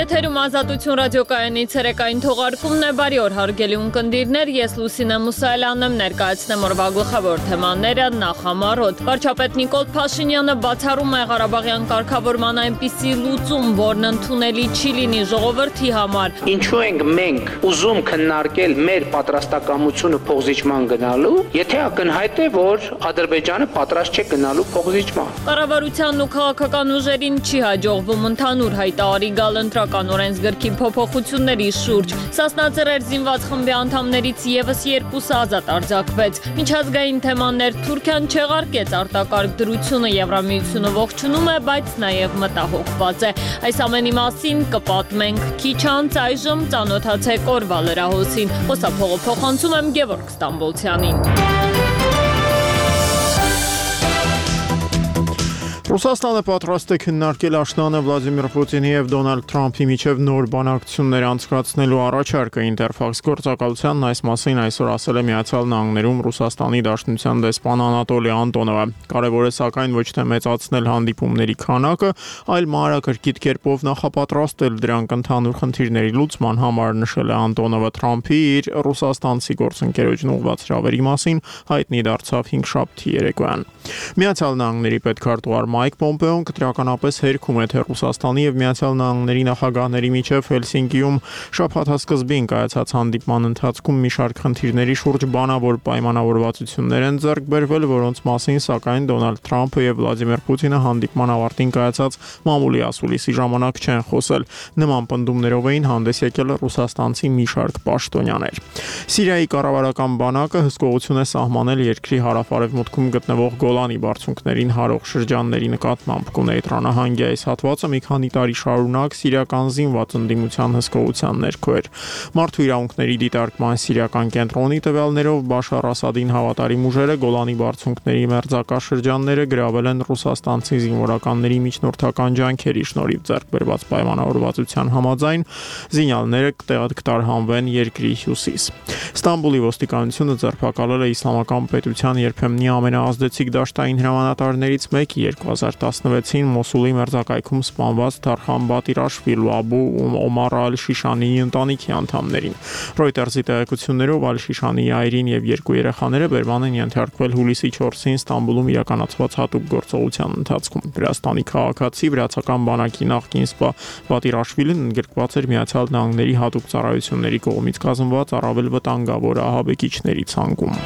Եթերում Ազատություն ռադիոկայանի ցերեկային թողարկումն է, բարի օր հարգելի ունկնդիրներ, ես Լուսինե Մուսայելյանն եմ, ներկայացնեմ օրվա գլխավոր թեմաները, նախ համառոտ։ Վարչապետ Նիկոլ Փաշինյանը բացառում է Ղարաբաղյան կարգավորման այնպիսի լուծում, որն ընդունելի չի լինի ժողովրդի համար։ Ինչու ենք մենք ուզում քննարկել մեր պատրաստակամությունը փոխզիջման գնալու, եթե ակնհայտ է, որ Ադրբեջանը պատրաստ չէ գնալու փոխզիջման։ Կառավարությանն ու քաղաքական ուժերին չի հաջողվում ընդհանուր հայտարարի գալ ընտրական օրենսգրքի փոփոխությունների շուրջ։ Սասնաձեռեր զինված խմբի անդամներից եւս 2-ը ազատ արձակվեց։ Միջազգային թեմաներ Թուրքիան չեղարկեց արտակարգ դրությունը, Եվրամիությունը ողջունում է, բայց նաեւ մտահոգված է։ Այս ամենի մասին կպատմենք քիչ անց, այժմ ծանոթացեք օրվա լրահոսին։ Խոսափողը փոխանցում եմ Գևորգ Ստամբոլցյանին։ Ռուսաստանը պատրաստ է քննարկել աշնանը Վլադիմիր Պուտինի եւ Դոնալդ Թրամփի միջև նոր բանակցություններ անցկացնելու առաջարկը Ինտերֆաքս գործակալությանն այս մասին այսօր ասել է Միացյալ Նահանգներում Ռուսաստանի Դաշնության դեսպան Անատոլի Անտոնովը։ Կարևոր է սակայն ոչ թե մեծացնել հանդիպումների քանակը, այլ մանրակրկիտ կերպով նախապատրաստել դրանք ընդհանուր խնդիրների լուծման համար, նշել է Անտոնովը։ Թրամփի իր ռուսաստանցի գործընկերոջն ուղղված հրավերի մասին հայտնի դարձավ 5-շաբթի երեկոյան։ Միացյալ Նահանգների պետքարտուղար Մայք Պոմպեոն կտրականապես հերքում է, թե Ռուսաստանի եւ Միացյալ Նահանգների նախագահների միջև Հելսինկիում շաբաթասկզբին կայացած հանդիպման ընթացքում մի շարք խնդիրների շուրջ բանավոր պայմանավորվածություններ են ձեռք բերվել, որոնց մասին սակայն Դոնալդ Թրամփը եւ Վլադիմիր Պուտինը հանդիպման ավարտին կայացած մամուլի ասուլիսի ժամանակ չեն խոսել։ Նման պնդումներով էին հանդես եկել ռուսաստանցի մի շարք պաշտոնյաներ։ Սիրիայի կառավարական բանակը հսկողություն է սահմանել երկրի հարավ-արևմուտքում գտնվող Գոլանի բարձունքներին հարող շրջանների նկատմամբ կունեյտրանահանգի այս հատվածը մի քանի տարի շարունակ սիրիական զինված ընդդիմության հսկողության ներքո էր։ Մարդու իրավունքների դիտարկման սիրիական կենտրոնի տվյալներով Բաշար Ասադին հավատարիմ ուժերը Գոլանի բարձունքների մերձակա շրջանները գրավել են ռուսաստանցի զինվորականների միջնորդական ջանքերի շնորհիվ ձեռք բերված պայմանավորվածության համաձայն զինյալները կտարհանվեն երկրի հյուսիս։ Ստամբուլի ոստիկանությունը ձերբակալել է իսլամական պետության երբեմնի ամենաազդեցիկ դաշտային հրամանատարներից մեկի 2016-ին Մոսուլի մերձակայքում սպանված Թարխան Բատիրաշվիլու Աբու Օմար Ալ-Շիշանիի ընտանիքի անդամներին։ Ռոյտերսի տեղեկություններով Ալ-Շիշանիի այրին եւ 2 երեխաները բերման են ենթարկվել հուլիսի 4-ին Ստամբուլում իրականացված հատուկ գործողության ընթացքում։ Վրաստանի քաղաքացի վրացական բանակի նախկին սպա Բատիրաշվիլին ընդգրկված էր Միացյալ Նահանգների հատուկ ծառայությունների կողմից կազմված առավել վտանգավոր ահաբեկիչների ցանկում։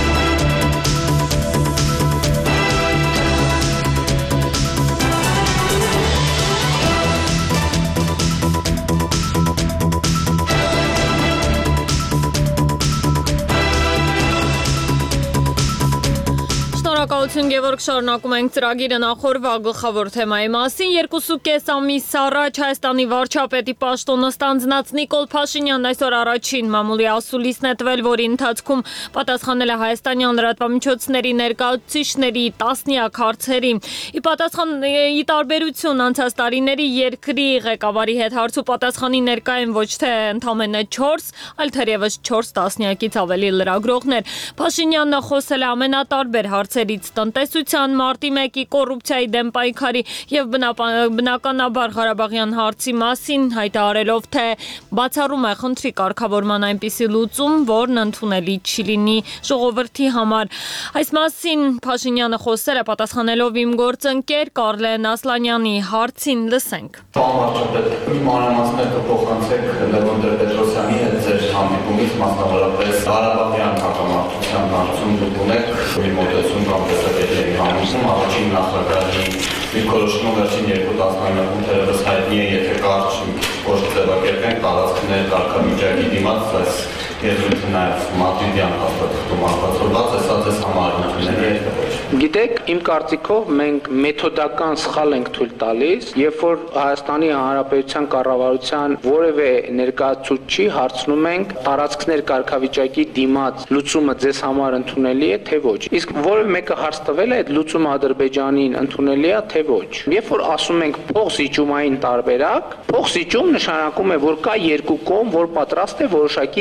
Շնորհակալություն Գևորգ, շարունակում ենք ծրագիրը նախորդ գլխավոր թեմայի մասին։ 2.5 ամիս առաջ Հայաստանի վարչապետի պաշտոնը ստանձնած Նիկոլ Փաշինյանն այսօր առաջին մամուլի ասուլիսն է տվել, որի ընթացքում պատասխանել է հայաստանյան լրատվամիջոցների ներկայացուցիչների տասնյակ հարցերի։ Ի պատասխան ի տարբերություն անցած տարիների երկրի ղեկավարի հետ հարց ու պատասխանի ներկա են ոչ թե ընդամենը 4, այլ թերևս 4 տասնյակից ավելի լրագրողներ։ Փաշինյանը խոսել է ամենատարբեր հարցերից տնտեսության, մարտի 1-ի կոռուպցիայի դեմ պայքարի եւ բնականաբար Ղարաբաղյան հարցի մասին, հայտարարելով, թե բացառում է խնդրի կարգավորման այնպիսի լուծում, որն ընդունելի չի լինի ժողովրդի համար։ Այս մասին Փաշինյանը խոսել է պատասխանելով իմ գործընկեր Կարլեն Ասլանյանի հարցին, լսենք։ Մանրամասներ կփոխանցեք Լևոն Տեր-Պետրոսյանի հետ ձեր հանդիպումից, մասնավորապես Ղարաբաղյան հակամարտության հարցում դուք ունեք մի մոտեցում կամ տեսակետների համույթում, առաջին նախագահի դիրքորոշումը վերջին 2 տասնամյակում թերևս հայտնի է, եթե կարճ ոչ ձևակերպենք տարածքներ կարգավիճակի դիմաց, այս եզրույթը նաև Մադրիդյան հաստատում արտացոլված է, սա ձեզ համար ընդունելի է, թե ոչ։ Գիտեք, իմ կարծիքով մենք մեթոդական սխալ ենք թույլ տալիս, երբ որ Հայաստանի Հանրապետության կառավարության որևէ ներկայացուցչի հարցնում ենք տարածքներ կարգավիճակի դիմաց լուծումը ձեզ համար ընդունելի է, թե ոչ։ Իսկ որևէ մեկը հարց տվել է այդ լուծումը Ադրբեջանին ընդունելի է, թե ոչ։ Երբ որ ասում ենք փոխզիջումային տարբերակ, փոխզիջում նշանակում է, որ կա երկու կողմ, որ պատրաստ է որոշակի զիջում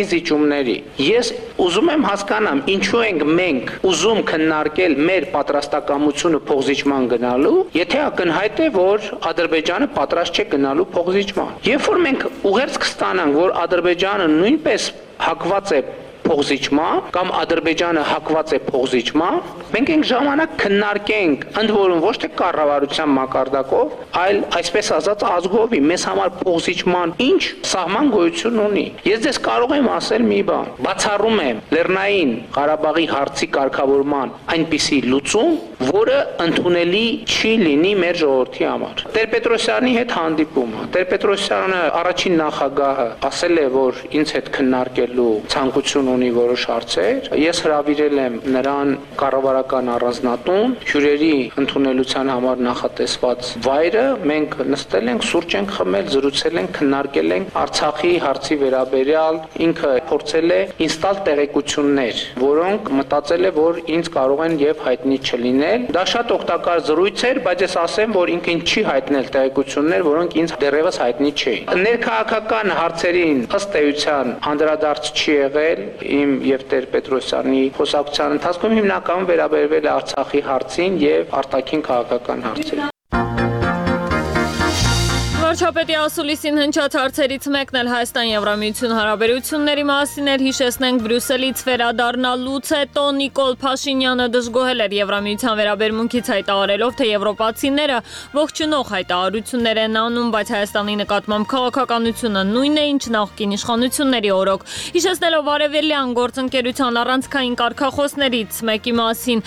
ընտրությունների։ Ես ուզում եմ հասկանամ, ինչու ենք մենք ուզում քննարկել մեր պատրաստակամությունը փոխզիջման գնալու, եթե ակնհայտ է, որ Ադրբեջանը պատրաստ չէ գնալու փոխզիջման։ Երբ որ մենք ուղերձ կստանանք, որ Ադրբեջանը նույնպես հակված է փոխզիջման կամ Ադրբեջանը հակված է փոխզիջման, մենք ենք ժամանակ քննարկենք, ընդ որում ոչ թե կառավարության մակարդակով, այլ այսպես ասած ազգովի մեզ համար փոխզիջման ինչ սահման գոյություն ունի։ Ես ձեզ կարող եմ ասել մի բան, բացառում եմ Լեռնային Ղարաբաղի հարցի կարգավորման այնպիսի լուծում, որը ընդունելի չի լինի մեր ժողովրդի համար։ Տեր-Պետրոսյանի հետ հանդիպումը, Տեր-Պետրոսյանը առաջին նախագահը ասել է, որ ինձ հետ քննարկելու ցանկություն ունի որոշ հարցեր, ես հրավիրել եմ նրան կառավարական առանձնատուն, հյուրերի ընդունելության համար նախատեսված վայրը, մենք նստել ենք, սուրճ ենք խմել, զրուցել ենք, քննարկել ենք Արցախի հարցի վերաբերյալ, ինքը փորձել է ինձ տալ տեղեկություններ, որոնք մտածել է, որ ինձ կարող են եւ հայտնի չլինել։ Դա շատ օգտակար զրույց էր, բայց ես ասեմ, որ ինքը ինձ չի հայտնել տեղեկություններ, որոնք ինձ դեռևս հայտնի չէին։ Ներքաղաքական հարցերին ըստ էության անդրադարձ չի եղել իմ եւ Տեր-Պետրոսյանի խոսակցության ընթացքում հիմնականում վերաբերվել է Արցախի հարցին եւ արտաքին քաղաքական հարցերին։ Վարչապետի ասուլիսին հնչած հարցերից մեկն էլ Հայաստան-Եվրամիություն հարաբերությունների մասին էր, հիշեցնենք Բրյուսելից վերադառնալուց հետո Նիկոլ Փաշինյանը դժգոհել էր Եվրամիության վերաբերմունքից հայտարարելով, թե եվրոպացիները ողջունող հայտարարություններ են անում, բայց Հայաստանի նկատմամբ քաղաքականությունը նույնն է, ինչ նախկին իշխանությունների օրոք։ Հիշեցնելով արևելյան գործընկերության առանցքային կարգախոսներից մեկի մասին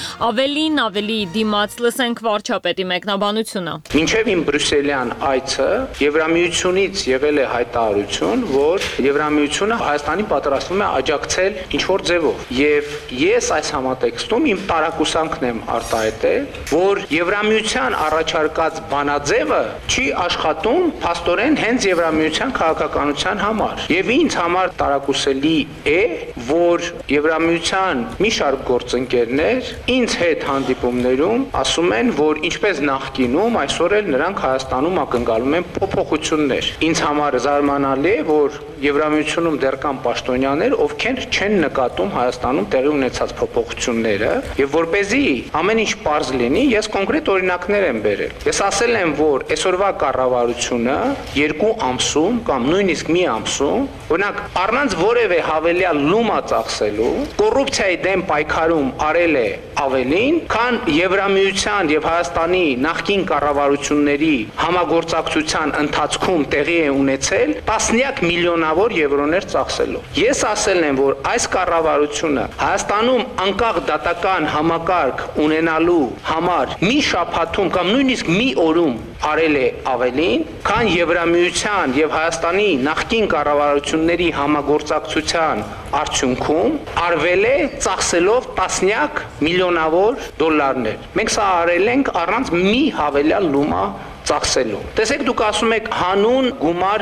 ավելի դիմաց լսենք վարչապետի մեկնաբանությունը։ Մինչև իմ բրյուսելյան այցը Եվրամիությունից եղել է հայտարարություն, որ Եվրամիությունը Հայաստանին պատրաստվում է աջակցել ինչ-որ ձևով։ Եվ ես այս համատեքստում իմ տարակուսանքն եմ արտահայտել, որ Եվրամիության առաջարկած բանաձևը չի աշխատում փաստորեն հենց Եվրամիության քաղաքականության համար։ Եվ ինձ համար տարակուսելի է, որ Եվրամիության մի շարք գործընկերներ ինձ հետ հանդիպումներում ասում են, որ ինչպես նախկինում, այսօր էլ նրանք Հայաստանում ակնկալում են փոփոխություններ։ Ինձ համար զարմանալի է, որ Եվրամիությունում դեռ կան պաշտոնյաներ, ովքեր չեն նկատում Հայաստանում տեղի ունեցած փոփոխությունները, եւ որպեսզի ամեն ինչ պարզ լինի, ես կոնկրետ օրինակներ եմ բերել։ Ես ասել եմ, որ այսօրվա կառավարությունը 2 ամսում կամ նույնիսկ մի ամսում, օրինակ առանց որևէ հավելյալ լումա ծախսելու, կոռուպցիայի դեմ պայքարում արել է ավելին, քան Եվրամիության եւ Հայաստանի նախկին կառավարությունների համագործակցության ընթացքում տեղի է ունեցել տասնյակ միլիոնավոր եվրոներ ծախսելով։ Ես ասել եմ, որ այս կառավարությունը Հայաստանում անկախ դատական համակարգ ունենալու համար մի շաբաթում կամ նույնիսկ մի օրում արել է ավելին, քան Եվրամիության եւ Հայաստանի նախկին կառավարությունների համագործակցության արդյունքում արվել է ծախսելով տասնյակ միլիոնավոր դոլարներ։ Մենք սա արել ենք առանց մի հավելյալ լումա ծախսելու։ Տեսեք, դուք ասում եք հանուն գումար,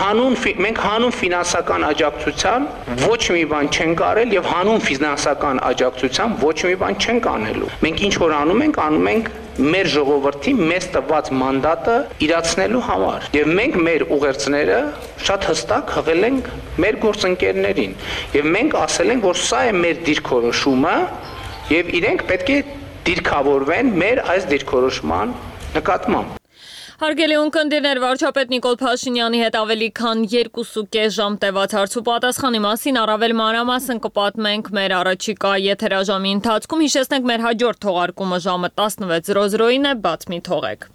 մենք հանուն ֆինանսական աջակցության ոչ մի բան չենք արել եւ հանուն ֆինանսական աջակցության ոչ մի բան չենք անելու։ Մենք ինչ որ անում ենք մեր ժողովրդի մեզ տված մանդատը իրացնելու համար։ Եվ մենք մեր ուղերձները շատ հստակ հղել ենք մեր գործընկերներին։ Եւ մենք ասել ենք, որ սա է մեր դիրքորոշումը եւ իրենք պետք է դիրքավորվեն մեր այս դիրքորոշման նկատմամբ։ Հարգելի ունկնդիրներ, վարչապետ Նիկոլ Փաշինյանի հետ ավելի քան 2.5 ժամ տևած հարց ու պատասխանի մասին առավել մանրամասն կպատմենք մեր առաջիկա եթերաժամի ընթացքում։ Հիշեցնենք, մեր հաջորդ թողարկումը ժամը 16:00-ին է, բաց մի թողեք։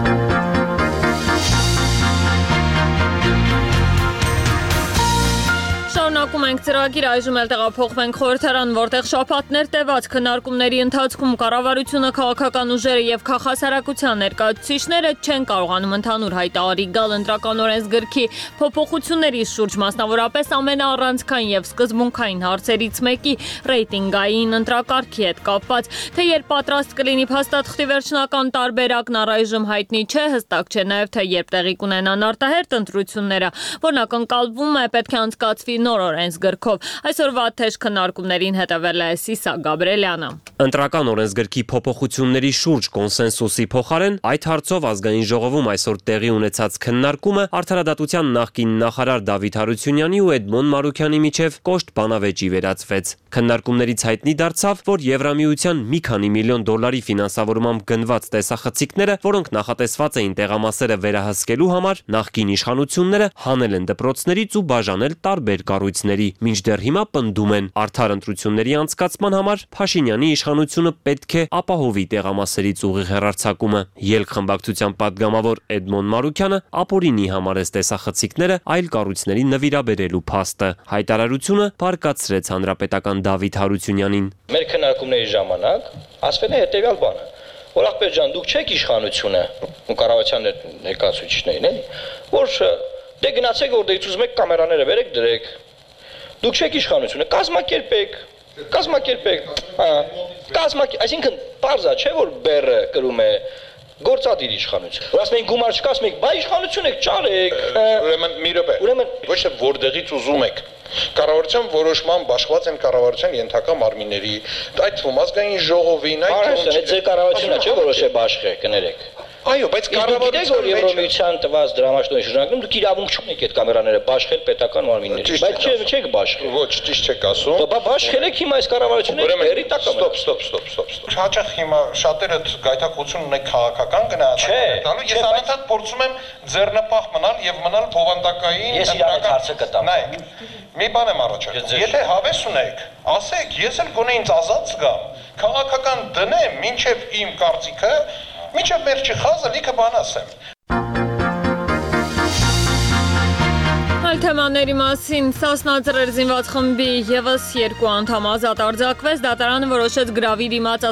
Շարունակում ենք ծրագիր, այժմ էլ տեղափոխվենք խորհրդարան, որտեղ շաբաթներ տևած քննարկումների ընթացքում կառավարությունը, քաղաքական ուժերը եւ քաղաքասարակության ներկայացուցիչները չեն կարողանում ընդհանուր հայտարարի գալ ընտրական օրենսգրքի փոփոխությունների շուրջ, մասնավորապես ամենաառանցքային եւ սկզբունքային հարցերից մեկի ռեյտինգային ընտրակարգի հետ կապված, թե երբ պատրաստ կլինի փաստաթղթի վերջնական տարբերակն առայժմ հայտնի չէ, հստակ չէ նաեւ թե երբ տեղի կունենան արտահերթ ընտրությունները, որն ակնկալվում է պետք է անցկացվի նոր օրենսգրքով։ Այսօրվա թեժ քննարկումներին հետևել է Սիսա Գաբրելյանը։ Ընտրական օրենսգրքի փոփոխությունների շուրջ կոնսենսուսի փոխարեն այդ հարցով ազգային ժողովում այսօր տեղի ունեցած քննարկումը արդարադատության նախկին նախարար Դավիթ Հարությունյանի ու Էդմոն Մարուքյանի միջև կոշտ բանավեճի վերածվեց։ Քննարկումներից հայտնի դարձավ, որ Եվրամիության մի քանի միլիոն դոլարի ֆինանսավորմամբ գնված տեսախցիկները, որոնք նախատեսված էին տեղամասերը վերահսկելու համար, նախկին իշխանությունները հանել են դպրոցներից ու բաժանել տարբեր կառույցների, մինչդեռ հիմա պնդում են արդար ընտրությունների անցկացման համար Փաշինյանի իշխանությունը պետք է ապահովի տեղամասերից ուղիղ հեռարձակումը։ Ելք խմբակցության պատգամավոր Էդմոն Մարուքյանը ապօրինի համարեց տեսախցիկները այլ կառույցների նվիրաբերելու փաստը։ Հայտարարությունը բարկացրեց հանրապետական Դավիթ Հարությունյանին։ Մեր քննարկումների ժամանակ ասվել է հետևյալ բանը, որ ախպեր ջան, դուք չեք իշխանությունը ու կառավարության ներկայացուցիչներին, էլի, որ դե գնացեք որտեղից ուզում եք կամերաները վերեք դրեք։ Դուք չեք իշխանությունը, այսինքն պարզա չէ որ բեռը կրում է գործադիր իշխանություն։ Որ ասում են գումար չկա, ասում եք, բայ իշխանություն եք, ճարեք։ Ուրեմն մի րոպե։ Ոչ թե որտեղից ուզում եք։ Կառավարության որոշման բաշխված են կառավարության ենթակա մարմինների, այդ թվում ազգային ժողովին, այդ ձեր կառավարությունն է, չէ՞ որոշ է բաշխե, կներեք։ Այո, բայց կառավարության Եվրամիության տված դրամաշնորհի շրջանակում դուք իրավունք չունեք այդ կամերաները բաշխել պետական մարմինների։ Բայց չեք բաշխել։ Ոչ, ճիշտ չեք ասում։ Բա բաշխել եք հիմա այս կառավարությունը հերի տակ կամերա։ Ստոպ։ Հաճախ հիմա շատերը գայթակղություն ունեն քաղաքական գնահատականելու, ես անընդհատ փորձում եմ ձեռնպահ մնալ եւ մնալ բովանդակային Ես իրան այդ հարցը կտամ։ Նայեք, մի բան եմ առաջարկում։ Եթե հավես ունեք, ասեք, ես էլ գոնե ինձ ազատ զգամ, քաղաքական դնեմ, մինչեւ իմ կարծիքը Միջև վերջի խազը լիքը բան ասեմ։ Այլ թեմաների մասին Սասնա ծռեր զինված խմբի ևս 2 անդամ ազատ արձակվեց, դատարանը որոշեց գրավի դիմաց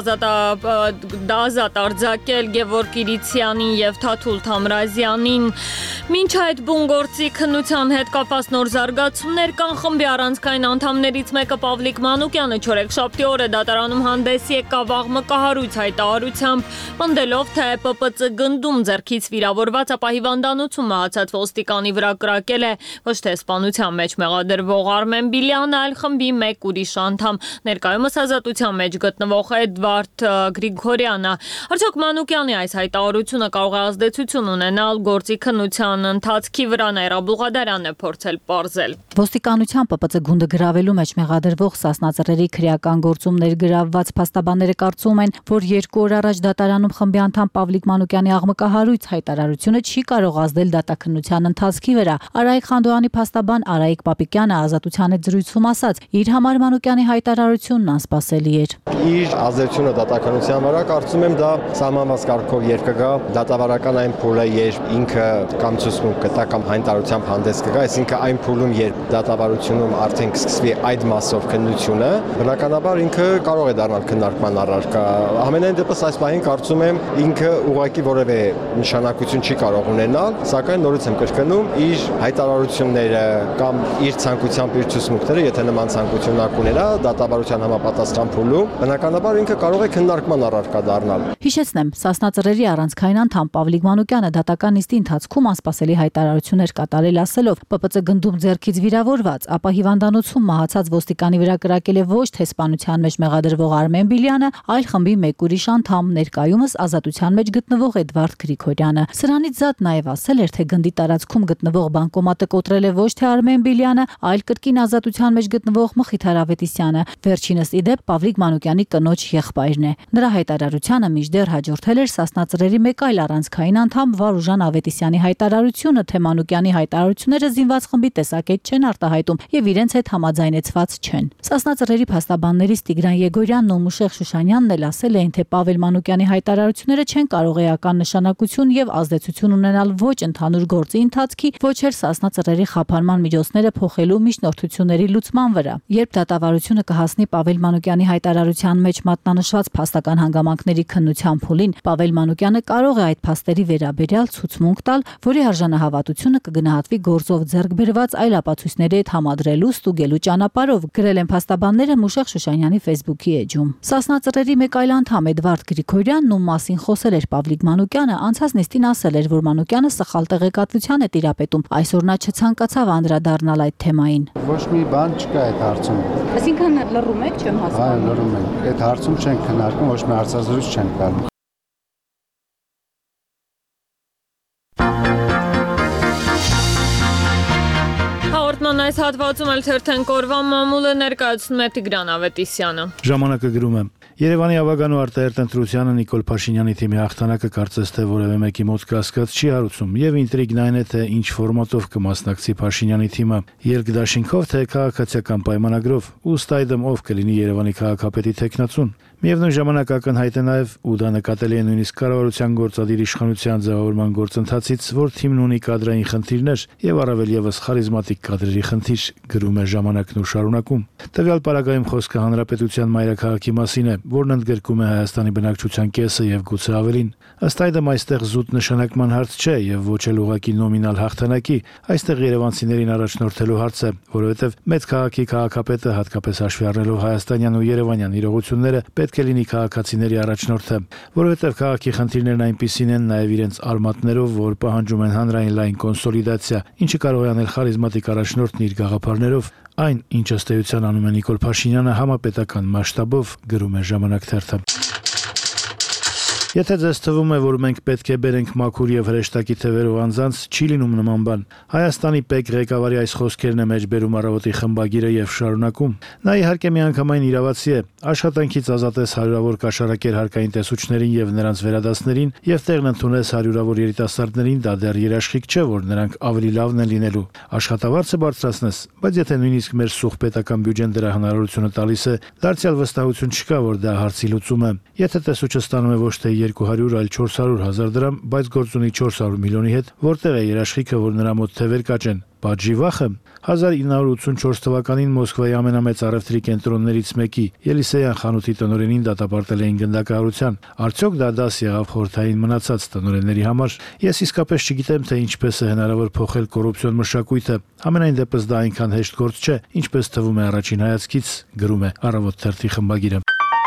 ազատ արձակել Գևորգ Իրիցյանին եւ Թաթուլ Թամրազյանին։ Մինչ այդ բունգործի քննության հետ կապված նոր զարգացումներ կան, խմբի առանցքային անդամներից մեկը Պավլիկ Մանուկյանը չորեքշաբթի օրը դատարանում հանդես եկավ աղմկահարույց հայտարարությամբ, պնդելով, թե ՊՊՑ գնդում ձեռքից վիրավորված ապա հիվանդանոցում մահացած ոստիկանի վրա կրակել է ոչ թե սպանության մեջ մեղադրվող Արմեն Բիլյանը, այլ խմբի մեկ ուրիշ անդամ, ներկայումս ազատության մեջ գտնվող Էդվարդ Գրիգորյանը։ Արդյոք Մանուկյանի այս հայտարարությունը կարող է ազդեցություն ունենալ գործի քննության ընթացքի վրա, Նաիրա Բուղադարյանն է փորձել պարզել։ Ոստիկանության ՊՊՑ գունդը գրավելու մեջ մեղադրվող Սասնա ծռերի քրեական գործում ներգրավված փաստաբանները կարծում են, որ 2 օր առաջ դատարանում խմբի անդամ Պավլիկ Մանուկյանի աղմկահարույց հայտարարությունը չի կարող ազդել դատաքննության ընթացքի վրա։ Արայիկ Խանդոյանի փաստաբան Արայիկ Պապիկյանը ազատության հետ զրույցում ասաց, իր համար Մանուկյանի հայտարարությունն անսպասելի էր։ Իր ազդեցությունը դատաքննության վրա կարծում եմ դա սահմանված կարգով երբ կգա դատավարական այն փուլը, երբ ինքը կամ ցուցում կտա կամ հայտարարությամբ հանդես կգա, այսինքն այն փուլում, երբ դատավարությունում արդեն կսկսվի այդ մասով քննությունը, բնականաբար ինքը կարող է դառնալ քննարկման առարկա։ Ամենայն դեպս այս պահին կարծում եմ ինքը ուղղակի որևէ նշանակություն չի կարող ունենալ, սակայն նորից եմ կրկնում, իր հայտարարությունները կամ իր ցանկությամբ իր ցուցմունքները, եթե նման ցանկություն կունենա դատավարության համապատասխան փուլում, բնականաբար ինքը կարող է քննարկման առարկա դառնալ։ Հիշեցնեմ, Սասնա ծռերի առանցքային անդամ Պավլիկ Մանուկյանը դատական նիստի ընթացքում անսպասելի հայտարարություններ կատարել ասելով, ՊՊՑ գնդում ձեռքից վիրավորված, ապա հիվանդանոցում մահացած ոստիկանի վրա կրակել է ոչ թե սպանության մեջ մեղադրվող Արմեն Բիլյանը, այլ խմբի մեկ ուրիշ անդամ, ներկայումս ազատության մեջ գտնվող Էդվարդ Գրիգորյանը։ Սրանից զատ նաև ասել էր, թե գնդի տարածքում գտնվող բանկոմատը կոտրել է ոչ թե Արմեն Բիլյանը, այլ կրկին ազատության մեջ գտնվող Մխիթար Ավետիսյանը։ Վերջինս ի դեպ Պավլիկ Մանուկյանի կնոջ եղբայրն է։ Նրա հայտարարությանը մինչդեռ հաջորդել էր Սասնա ծռերի մեկ այլ առանցքային անդամ Վարուժան Ավետիսյանի հայտարարությունը, թե Մանուկյանի հայտարարությունները զինված խմբի տեսակետ չեն արտահայտում եւ իրենց հետ համաձայնեցված չեն։ Սասնա ծռերի փաստաբաններից Տիգրան Եգորյանն ու Մուշեղ Շուշանյանն էլ ասել էին, թե Պավել Մանուկյանի հայտարարությունները չեն կարող էական նշանակություն եւ ազդեցություն ունենալ ոչ ընդհանուր գործի ընթացքի, ոչ էլ Սասնա ծռերի խափանման միջոցները փոխելու միջնորդությունների լուծման վրա։ Երբ դատավարությունը կհասնի Պավել Մանուկյանի հայտարարության մեջ մատնանշված փաստական հանգամանքների քննության փուլին, Պավել Մանուկյանը կարող է այդ փաստերի վերաբերյալ ցուցմունք տալ, որի արժանահավատությունը կգնահատվի գործով ձեռք բերված այլ ապացույցների հետ համադրելու, ստուգելու ճանապարհով, գրել են փաստաբանները Մուշեղ Շուշանյանի Facebook-ի էջում։ Սասնա ծռերի մեկ այլ անդամ Էդվարդ Գրիգորյանն ում մասին խոսել էր Պավլիկ Մանուկյանը, անցած նիստին ասել էր, որ Մանուկյանը սխալ տեղեկատվության է տիրապետում։ Այսօր նա ցանկացավ անդրադառնալ այդ թեմային։ Ոչ մի բան չկա այդ հարցում։ Այսինքն լռում եք, չեմ հասկանում։ Այո, լռում ենք։ Այդ հարցում չենք քննարկում, ոչ մի հարցազրույց չենք տալու։ Հաղորդման այս հատվածում էլ թերթեն կորվա մամուլը ներկայացնում է Տիգրան Ավետիսյանը։ Ժամանակը գրում է. Երևանի ավագան ու արտահերտ ընտրությանը Նիկոլ Փաշինյանի թիմի հաղթանակը կարծես թե որևէ մեկի մոտ կասկած չի հարուցում, եւ ինտրիգն այն է, թե ինչ ֆորմատով կմասնակցի Փաշինյանի թիմը՝ երկդաշինքով թե քաղաքացիական պայմանագրով, ըստ այդմ ով կլինի Երևանի քաղաքապետի թեկնածուն։ Միևնույն ժամանակ ակնհայտ է նաև, ու դա նկատելի է նույնիսկ կառավարության գործադիր իշխանության ձևավորման գործընթացից, որ թիմն ունի կադրային խնդիրներ եւ առավել եւս խարիզմատիկ կադրերի խնդիր, գրում է Ժամանակն ու շարունակում։ Տվյալ պարագայում խոսքը հանրապետության մայրաքաղաքի մասին է, որն ընդգրկում է Հայաստանի բնակչության կեսը եւ գուցե ավելին։ Ըստ այդմ այստեղ զուտ նշանակման հարց չէ եւ ոչ էլ ուղղակի նոմինալ հաղթանակի, այստեղ երևանցիներին առաջնորդելու հարց է, որովհետեւ մեծ քաղաքի քաղաքապետը, հատկապես հաշվի առնելով հայաստանյան ու երևանյան իրողությունները, պետք է լինի քաղաքացիների առաջնորդը, որովհետև քաղաքի խնդիրներն այնպիսին են նաև իրենց արմատներով, որ պահանջում են հանրային լայն կոնսոլիդացիա, ինչը կարող է անել խարիզմատիկ առաջնորդն իր գաղափարներով, այն, ինչ ըստ էության անում է Նիկոլ Փաշինյանը համապետական մասշտաբով, գրում է Ժամանակ թերթը։ Եթե ձեզ թվում է, որ մենք պետք է բերենք մաքուր եւ հրեշտակի թևերով անձանց, չի լինում նման բան։ Հայաստանի ՊԵԿ ղեկավարի այս խոսքերն է մեջբերում առավոտի խմբագիրը եւ շարունակում։ Նա իհարկե միանգամայն իրավացի է, աշխատանքից ազատես հարյուրավոր կաշառակեր հարկային տեսուչներին եւ նրանց վերադասներին եւ տեղն ընդունես հարյուրավոր երիտասարդներին, դա դեռ երաշխիք չէ, որ նրանք ավելի լավն են լինելու։ Աշխատավարձը բարձրացնես, բայց եթե նույնիսկ մեր սուղ պետական բյուջեն դրա հնարավորությունը տալիս է, դարձյալ վստահություն չկա, որ դա հարցի լուծում է։ Եթե տեսուչը ստանում է ոչ թե 200, այլ 400,000 դրամ, բայց գործ ունի 400 միլիոնի հետ, որտեղ է երաշխիքը, որ նրա մոտ թևեր կաճեն։ Բաժի վախը 1984 թվականին Մոսկվայի ամենամեծ առևտրի կենտրոններից մեկի Ելիսեյան խանութի տնօրենին դատապարտել էին գնդակահարության։ Արդյոք դա դաս եղավ խորհրդային մնացած տնօրենների համար։ Ես իսկապես չգիտեմ, թե ինչպես է հնարավոր փոխել կոռուպցիոն մշակույթը։ Համենայն դեպս դա այնքան հեշտ գործ չէ, ինչպես թվում է առաջին հայացքից, գրում է Առավոտ թերթի խմբագիրը։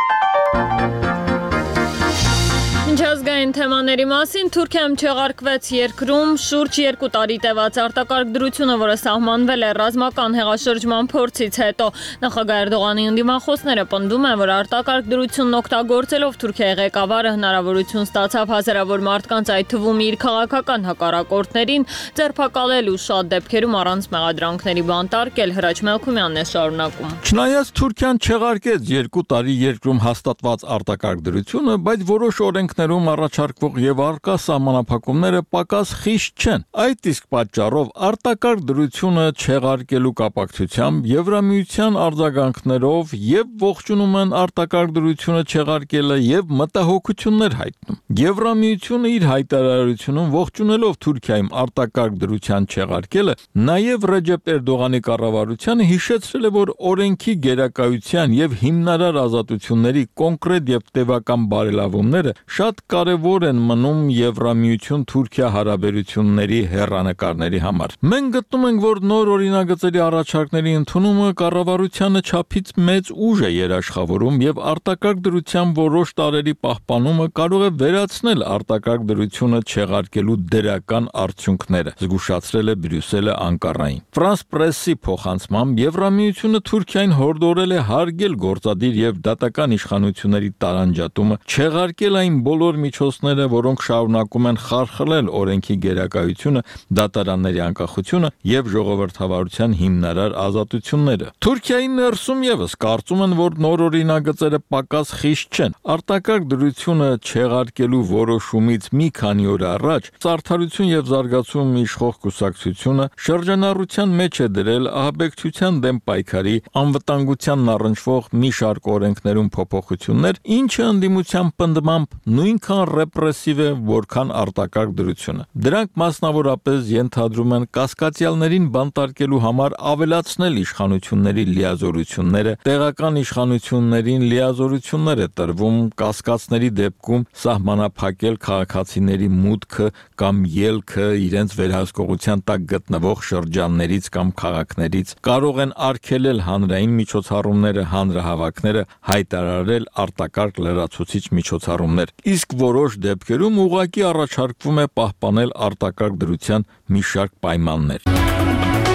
Միջազգային թեմաների մասին Թուրքիայում չեղարկվեց երկրում շուրջ 2 տարի տևած արտակարգ դրությունը, որը սահմանվել է ռազմական հեղաշրջման փորձից հետո։ Նախագահ Էրդողանի ընդդիմախոսները պնդում են, որ արտակարգ դրությունն օգտագործելով Թուրքիայի ղեկավարը հնարավորություն ստացավ հազարավոր մարդկանց, այդ թվում իր քաղաքական հակառակորդներին, ձերբակալել ու շատ դեպքերում առանց մեղադրանքների բանտարկել։ Հրաչ Մելքումյանն է շարունակում։ Չնայած Թուրքիան չեղարկեց 2 տարի երկրում հաստատված արտակարգ դրությունը, բայց որոշ օրենքներում առաջարկվող եւ առկա սահմանափակումները պակաս խիստ չեն։ Այդ իսկ պատճառով արտակարգ դրությունը չեղարկելու կապակցությամբ Եվրամիության արձագանքներով եւ ողջունում են արտակարգ դրությունը չեղարկելը եւ մտահոգություններ հայտնում։ Եվրամիությունը իր հայտարարությունում ողջունելով Թուրքիայում արտակարգ դրության չեղարկելը, նաեւ Ռեջեփ Էրդողանի կառավարությանը հիշեցրել է, որ օրենքի գերակայության եւ հիմնարար ազատությունների կոնկրետ եւ տևական բարելավումները շատ կարևոր են մնում Եվրամիություն-Թուրքիա հարաբերությունների հեռանկարների համար։ Մենք գտնում ենք, որ նոր օրինագծերի առաջարկների ընդունումը կառավարությանը չափից մեծ ուժ է երաշխավորում եւ արտակարգ դրության որոշ տարերի պահպանումը կարող է վերացնել արտակարգ դրությունը չեղարկելու դրական արդյունքները, զգուշացրել է Բրյուսելը Անկարային։ Ֆրանս պրեսի փոխանցմամբ Եվրամիությունը Թուրքիային հորդորել է հարգել գործադիր եւ դատական իշխանությունների տարանջատումը, չեղարկել այն բոլոր միջոցները, որոնք շարունակում են խարխլել օրենքի գերակայությունը, դատարանների անկախությունը եւ ժողովրդավարության հիմնարար ազատությունները։ Թուրքիայի ներսում եւս կարծում են, որ նոր օրինագծերը պակաս խիստ չեն։ Արտակարգ դրությունը չեղարկելու որոշումից մի քանի օր առաջ Արդարություն եւ զարգացում իշխող կուսակցությունը շրջանառության մեջ է դրել ահաբեկչության դեմ պայքարի, անվտանգությանն առնչվող մի շարք օրենքներում փոփոխություններ, ինչը ընդդիմության պնդմամբ նույնքան ռեպրեսիվ է, որքան արտակարգ դրությունը։ Դրանք մասնավորապես ենթադրում են կասկածյալներին բանտարկելու համար ավելացնել իշխանությունների լիազորությունները, տեղական իշխանություններին լիազորություններ է տրվում կասկածների դեպքում սահմանափակել քաղաքացիների մուտքը կամ ելքը իրենց վերահսկողության տակ գտնվող շրջաններից կամ քաղաքներից, կարող են արգելել հանրային միջոցառումները, հանրահավաքները, հայտարարել արտակարգ լրացուցիչ միջոցառումներ։ Իսկ որոշ դեպքերում ուղղակի առաջարկվում է պահպանել արտակարգ դրության մի շարք պայմաններ։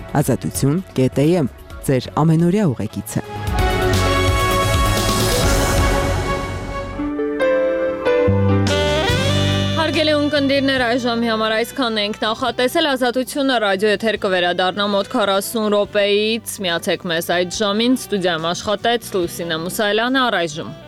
Ազատություն.am ձեր ամենօրյա ուղեկիցը։ Հարգելի ունկնդիրներ, այժմի համար այսքանն ենք նախատեսել։ Ազատությունը ռադիո եթեր կվերադառնա մոտ 40 րոպեից։ Միացեք մեզ այդ ժամին։ Ստուդիայում աշխատեց Լուսինե Մուսայելյանը, առայժմ